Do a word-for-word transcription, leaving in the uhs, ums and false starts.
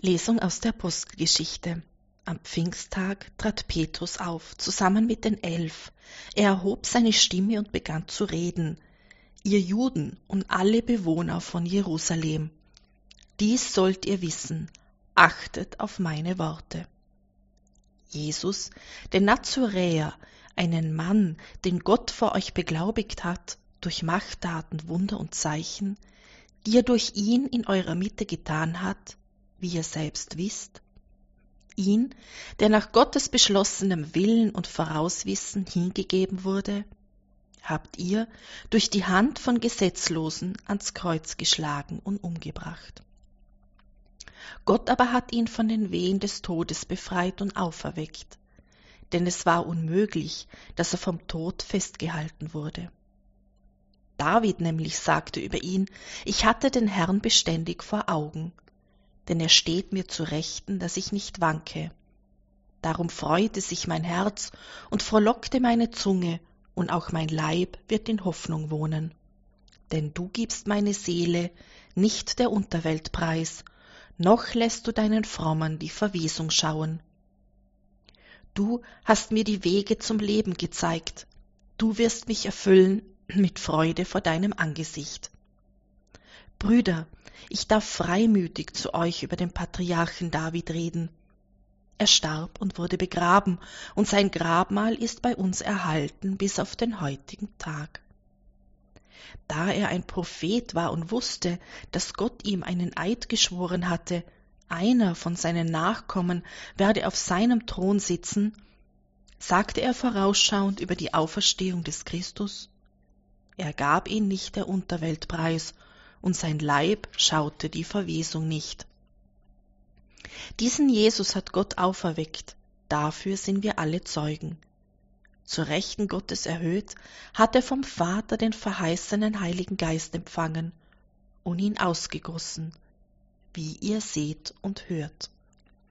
Lesung aus der Apostelgeschichte. Am Pfingsttag trat Petrus auf, zusammen mit den Elf. Er erhob seine Stimme und begann zu reden. Ihr Juden und alle Bewohner von Jerusalem, dies sollt ihr wissen, achtet auf meine Worte. Jesus, den Nazoräer, einen Mann, den Gott vor euch beglaubigt hat, durch Machttaten, Wunder und Zeichen, die er durch ihn in eurer Mitte getan hat, wie ihr selbst wisst, ihn, der nach Gottes beschlossenem Willen und Vorauswissen hingegeben wurde, habt ihr durch die Hand von Gesetzlosen ans Kreuz geschlagen und umgebracht. Gott aber hat ihn von den Wehen des Todes befreit und auferweckt, denn es war unmöglich, dass er vom Tod festgehalten wurde. David nämlich sagte über ihn, ich hatte den Herrn beständig vor Augen, denn er steht mir zu Rechten, dass ich nicht wanke. Darum freute sich mein Herz und frohlockte meine Zunge, und auch mein Leib wird in Hoffnung wohnen. Denn du gibst meine Seele nicht der Unterwelt preis, noch lässt du deinen Frommen die Verwesung schauen. Du hast mir die Wege zum Leben gezeigt, du wirst mich erfüllen mit Freude vor deinem Angesicht. Brüder, ich darf freimütig zu euch über den Patriarchen David reden. Er starb und wurde begraben, und sein Grabmal ist bei uns erhalten bis auf den heutigen Tag. Da er ein Prophet war und wusste, dass Gott ihm einen Eid geschworen hatte, einer von seinen Nachkommen werde auf seinem Thron sitzen, sagte er vorausschauend über die Auferstehung des Christus, er gab ihn nicht der Unterwelt preis, und sein Leib schaute die Verwesung nicht. Diesen Jesus hat Gott auferweckt, dafür sind wir alle Zeugen. Zur Rechten Gottes erhöht, hat er vom Vater den verheißenen Heiligen Geist empfangen und ihn ausgegossen, wie ihr seht und hört.